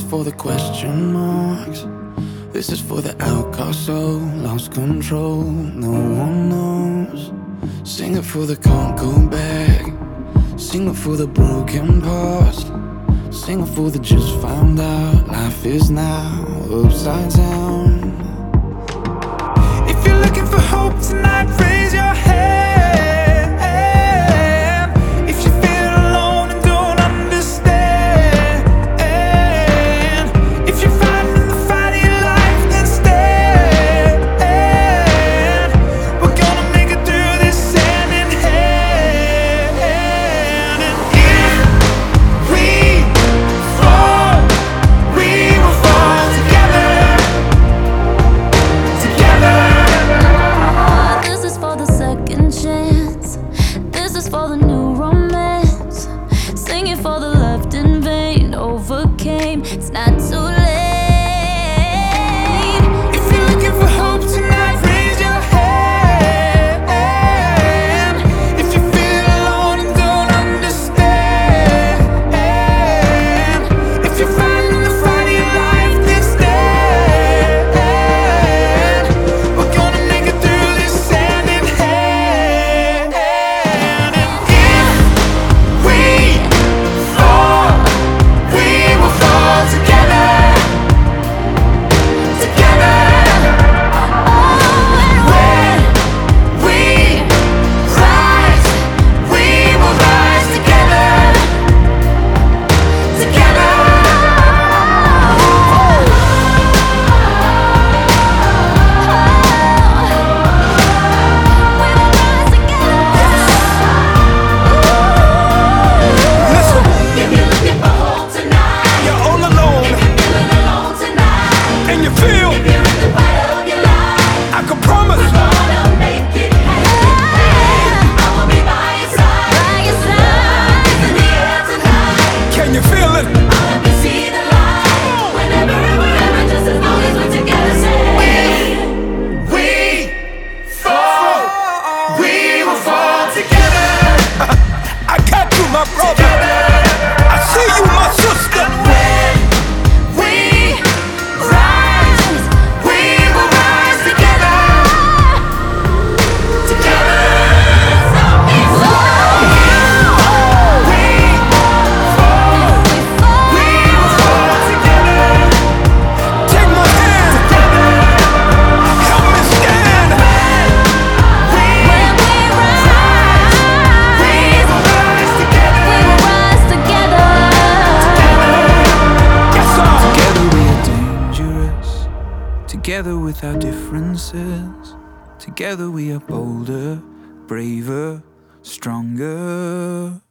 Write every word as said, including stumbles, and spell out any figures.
for the question marks. This is for the outcast soul, lost control, no one knows. Sing it for the can't go back. Sing it for the broken past. Sing it for the just found out. Life is now upside down. If you're looking for hope tonight, raise your hand. If you feel alone and don't understand, if you're fighting the fight of your life, then stand. We're gonna make it through this hand in hand. And if we fall, we will fall together. Together. This is for the second chance. This is for the new romance. Singing for the left in vain. Overcame, it's not too late. If you're looking for hope tonight, raise your hand. If you feel alone and don't understand, if you're fighting the fight of your life, then stand. We're gonna make it through this hand in hand. And if we fall, we will fall together. Together. When we rise, we will rise together. Together. Listen, If you're looking for hope tonight, you're all alone feeling alone tonight, and you feel if you're in the fight of your life, I can promise gonna make it happen. I will be by your side. By your side. In the air tonight, can you feel it? I can see the light. Whenever and wherever, just as long as we're together, say. We fall, we will fall together. I got you, my brother. I see you, my sister. When we rise, we will rise together. Together. We fall, we will fall together. Take my hand, help me stand. When we rise, We will rise together. we will rise together. Yes, sir. Together we are dangerous. Together with our differences. Together we are bolder, braver, stronger.